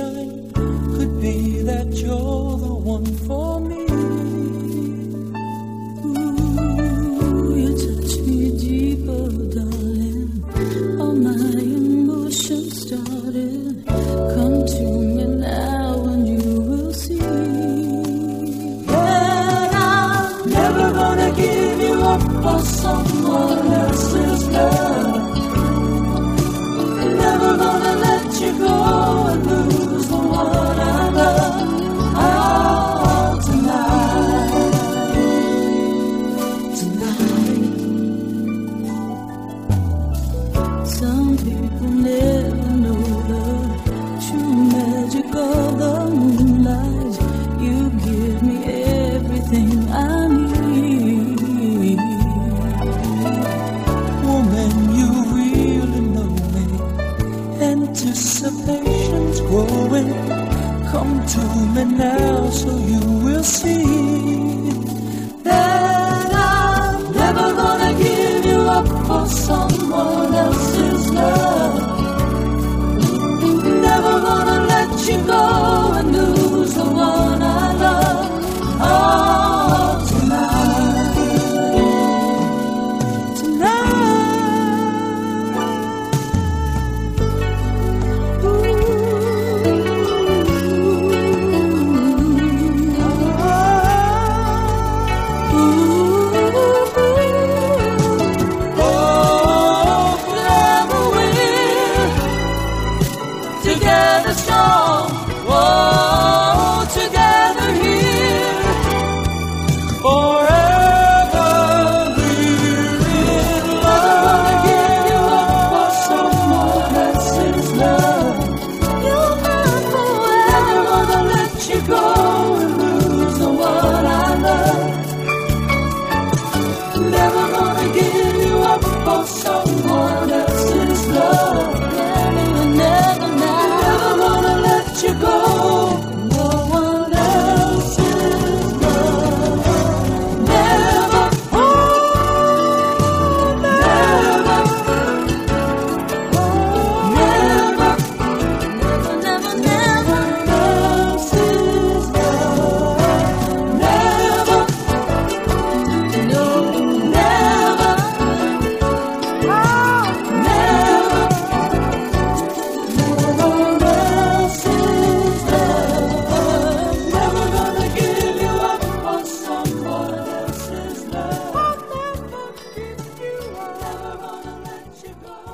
sunshine. Could be that you're the one for me. Ooh, you touch me deeper, darling. All my emotions started. Come to me now and you will see that I'm never gonna give you up for someone else's love. Never gonna let you go and lose the one I love. Oh, tonight. Some people never know the true magic of the moonlight. You give me everything I need. Woman, you really know me. Anticipation's growing. Come to me now so you will see that I'm never gonna give you up for someone else's love. Never gonna let you go and lose the one I love. Oh, tonight. Together strong, whoa, together here, forever we're in love. Never gonna give you up for someone else's love. You're mine forever. Never gonna let you go and lose the one I love. Never gonna give you up for someone else's love. Never gonna let you go. No one else's love. Never, oh, never, never, never else's love. Never, no, never, oh, never. Never gonna give you up for someone else's love. I'll never give you up. Never gonna let you go.